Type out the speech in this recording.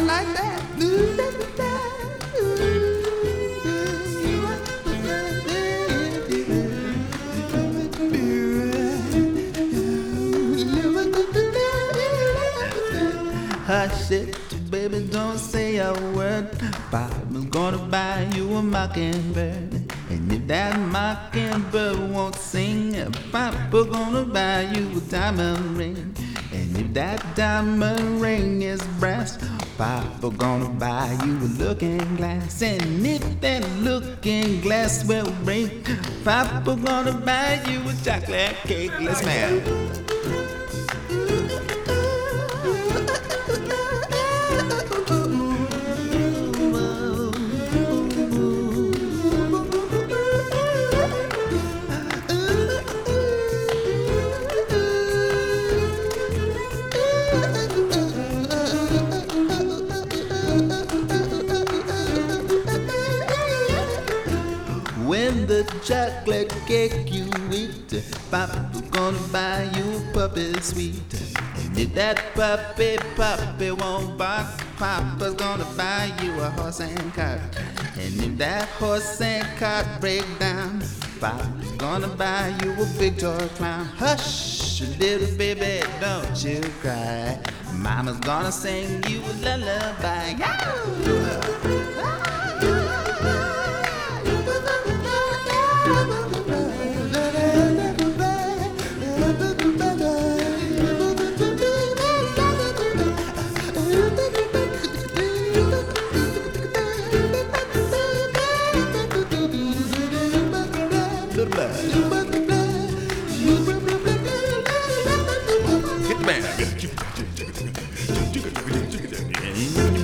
like that. Hush it, baby, don't say a word. Papa's gonna buy you a mockingbird. And if that mockingbird won't sing, Papa's gonna buy you a diamond ring. And if that diamond ring is brass, Papa's gonna buy you a looking glass. And if that looking glass will break, Papa's gonna buy you a chocolate cake. Let's man. When the chocolate cake you eat, Papa's gonna buy you a puppy sweet. And if that puppy won't bark, Papa's gonna buy you a horse and cart. And if that horse and cart break down, Papa's gonna buy you a big toy clown. Hush, little baby, don't you cry. Mama's gonna sing you a lullaby. Hit man.